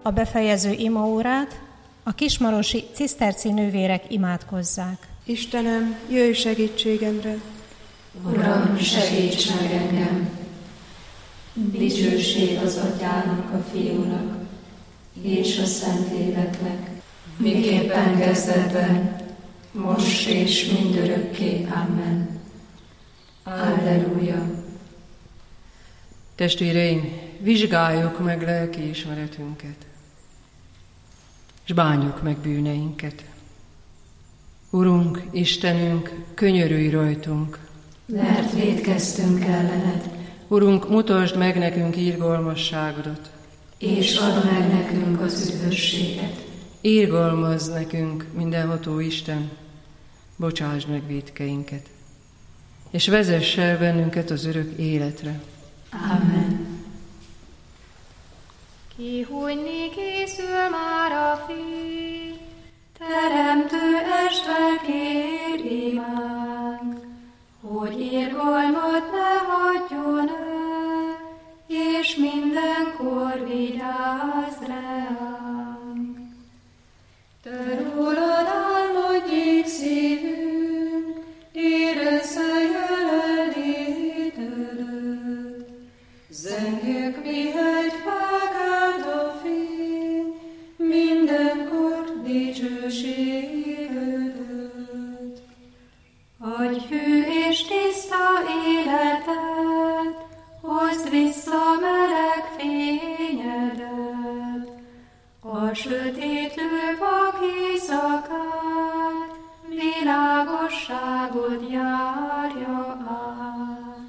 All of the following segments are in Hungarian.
a befejező imaórát a kismarosi ciszterci nővérek imádkozzák. Istenem, jöjj segítségemre! Uram, segíts meg engem! Dicsőség az Atyának, a Fiúnak és a Szentléleknek, miképpen kezdetben, most és mindörökké. Amen. Alleluja! Testvéreim, vizsgáljuk meg lelkiismeretünket, és bánjuk meg bűneinket. Urunk, Istenünk, könyörülj rajtunk, mert vétkeztünk ellened. Urunk, mutasd meg nekünk irgalmasságodat, és add meg nekünk az üdvösséget. Irgalmazz nekünk, mindenható Isten, bocsásd meg vétkeinket, és vezess el bennünket az örök életre. Amen. Kihújni készül már a fény, Teremtő Isten, kér imánk, hogy irgalmat ne hagyjon el, és mindenkor vigyázz ránk. Te rólad álmodjék szívünk, érezze jelenlétedet. Zengjük mihegy felkelt a fény, mindenkor dicsőségedet. Adj hű és tiszta életet, hozd vissza meleg fényedet. A sötétlő vak éjszakát, világosságod járja át.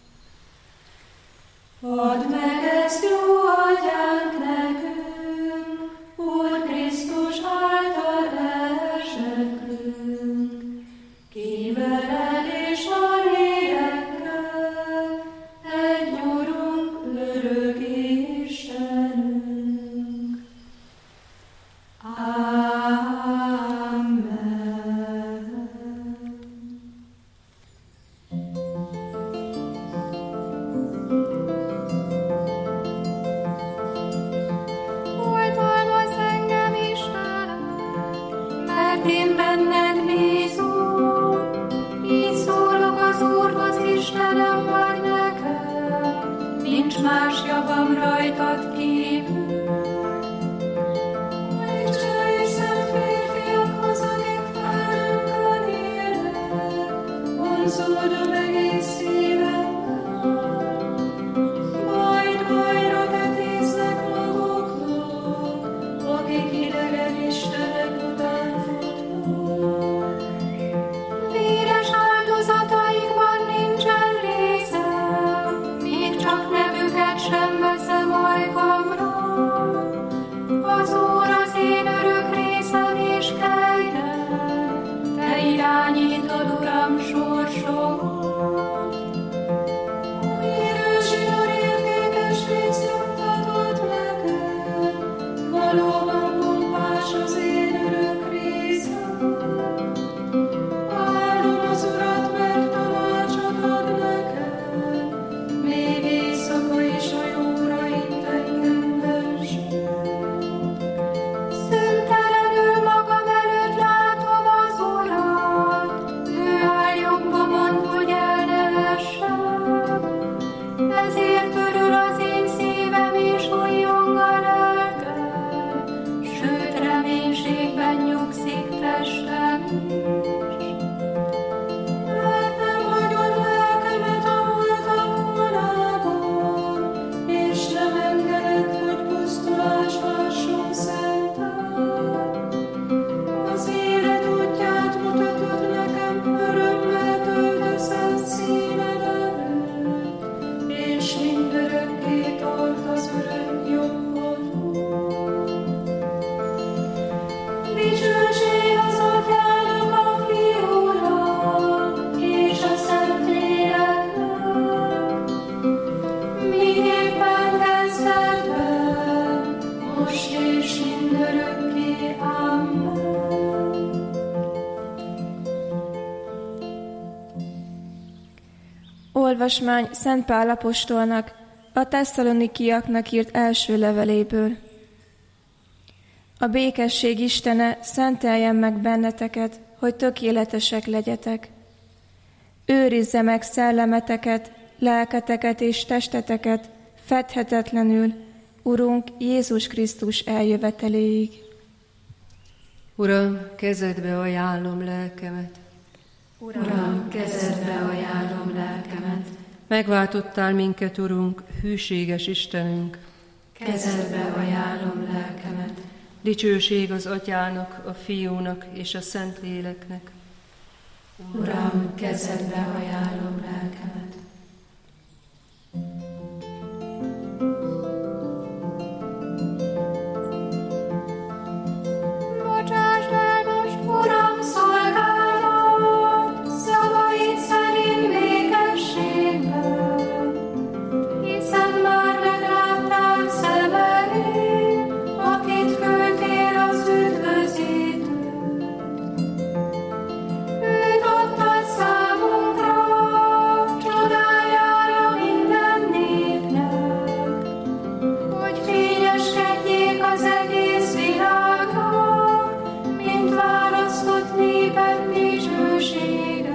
Add meg ezt, jó Atyánk, nekünk, Úr Krisztus által elsekrünk, ki veled és a lélekkel, egy Urunk, örök Istenünk. Amen. oltalmazz engem, Istenem, Mert én benned bízom, így szólok az Úrhoz, Istenem vagy nekem, nincs más javam rajtad kívül. Isten és szent férfiakhoz, akik felőnkön élnek, vonzódom egész szívemmel. Bajra tetéznek maguknak, akik idegen istenek után futnak. Véres áldozataikban nincsen részem, még csak nevüket sem veszem ajkamra. Az Úr az én örök részem és kegyem, te irányítod, Uram, sorsomat. Új zsinór értékes rész nyugtatott nekem, valóban pompás az én örök részem. Áldom az Urat, mert tanácsot ad nekem, még éjszaka is a jóra itt engem vezet. Szüntelenül magam előtt látom az Urat, ő áll jobbomon, hogy el ne essem. Ezért örül az én szívem és újjong a lelkem, sőt reménységben nyugszik testem is. Mert nem hagyod lelkemet a holtak vonában, és nem engeded, hogy pusztulás hasson szentel. Az élet útját mutatod nekem, örömmel töltesz színed előtt, és mindörökké tart az örök jobbodon. Dicsőség az Atyának, a Fiúnak és a Szentléleknek, miképpen kezdetben, most és mindörökké. Amen. Olvasmány Szent Pál apostolnak a Tesszalonikiaknak írt első leveléből. A békesség Istene szenteljen meg benneteket, hogy tökéletesek legyetek. Őrizze meg szellemeteket, lelketeket és testeteket fedhetetlenül, Urunk Jézus Krisztus eljöveteléig. Uram, kezedbe ajánlom lelkemet. Uram, kezedbe ajánlom lelkemet. Megváltottál minket, Urunk, hűséges Istenünk. Kezedbe ajánlom lelkemet. Dicsőség az Atyának, a Fiúnak és a Szentléleknek. Uram, kezedbe ajánlom lelkemet. Bocsásd el most, Uram, szolgálat, szavaid szerint békességben, hiszen már meglátták szemeid, akit küldtél az üdvözítőt. Őt adtad számunkra, csodájára minden népnek, hogy fényeskedjék az egész világnak, mint választott néped dicsősége.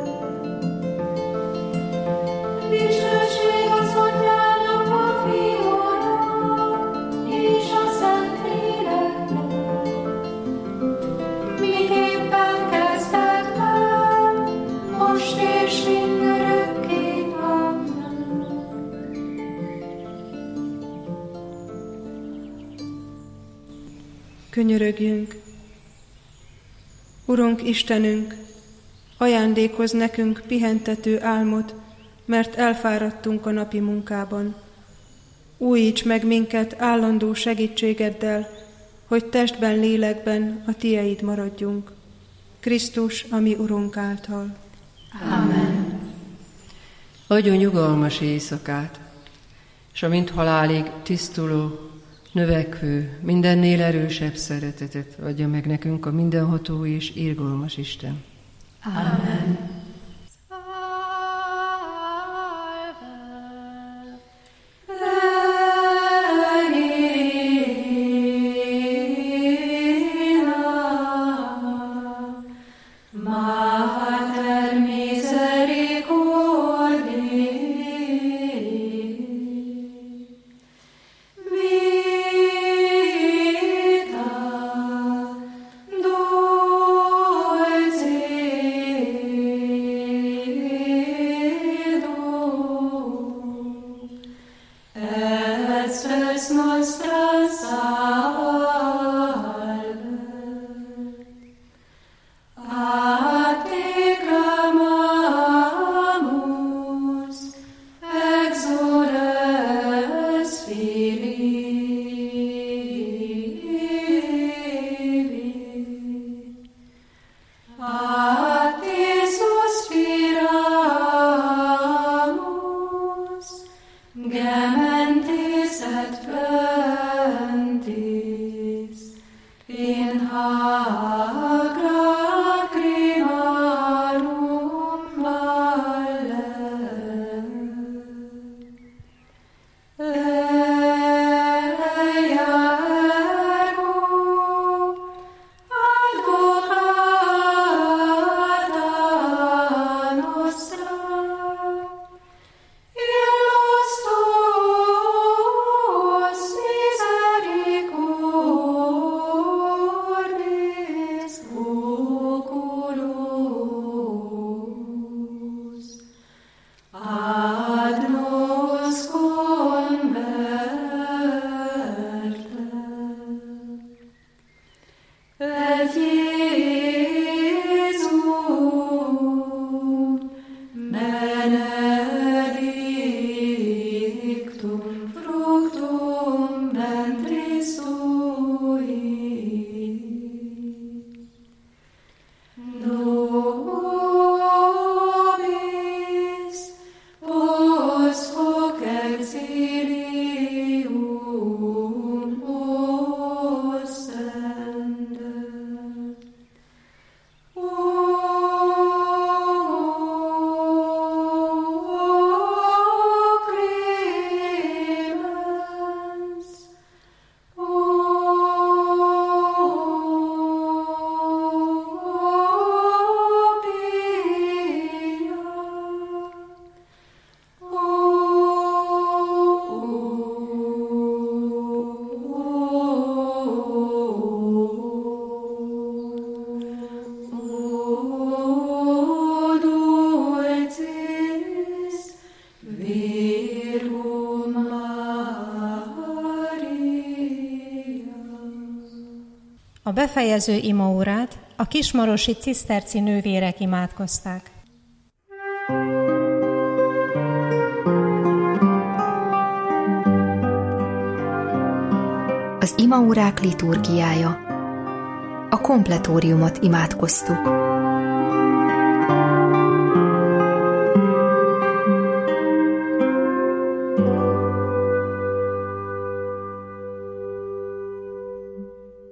Dicsőség az Atyának, a Fiúnak és a Szentléleknek, miképpen kezdetben, most és mindörökké. Amen. Könyörögjünk! Urunk Istenünk, ajándékozz nekünk pihentető álmot, mert elfáradtunk a napi munkában. Újíts meg minket állandó segítségeddel, hogy testben, lélekben a Tieid maradjunk. Krisztus, a mi Urunk által. Amen. Adjon nyugalmas éjszakát, és a mint halálig tisztuló, növekvő, mindennél erősebb szeretetet adja meg nekünk a mindenható és irgalmas Isten. Amen. Mater misericordiae, vita dulcedo, et spes nostra salve. A te clamamus, exules Filii. A te suspiramus, gementes et plentis, in hac lacrimarum valle. Leia ergo, advocata nostra, illos tuos misericors A befejező imaórát a kismarosi ciszterci nővérek imádkozták. Az imaórák liturgiája. A kompletóriumot imádkoztuk.